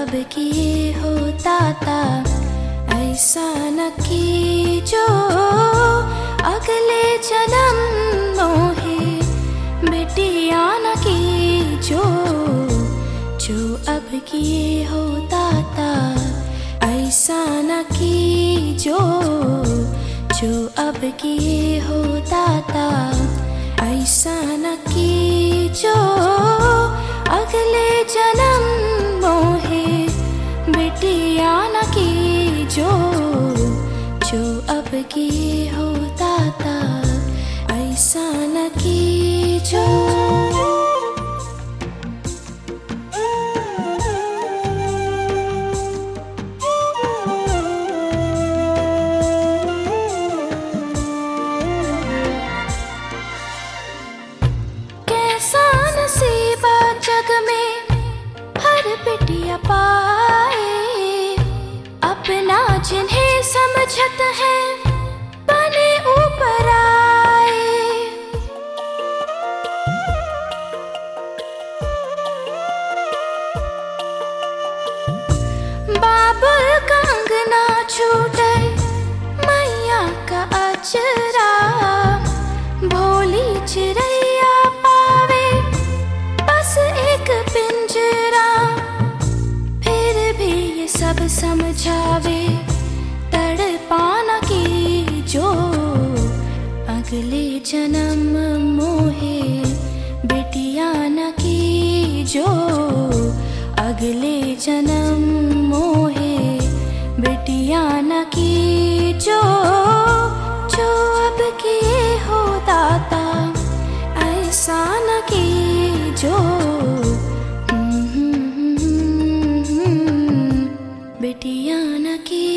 अब किए होता था, ऐसा न कीजो अगले जन्म मोहे बेटियां न कीजो। जो अब किए होता था, ऐसा न कीजो। जो अब किए होता था, ऐसा न कीजो अगले जन्म मोहे बेटियां न कीजो। जो अब किए होता था, ऐसा न कीजो। कैसा नसीबा जग में हर बिटिया पाए, अपना जिन्हें समझत है बने ऊपर आए। बाबुल का अंगना छूटे मैया का अचरा, भोली चिड़ैया पावे बस एक पिंजरा। फिर भी ये सब समझावे तड़पाना कीजो, अगले जन्म मोहे बेटियां न कीजो। अगले जन्म मोहे बेटियां न कीजो। जो अब किए होता था, ऐसा न कीजो। बेटियां न की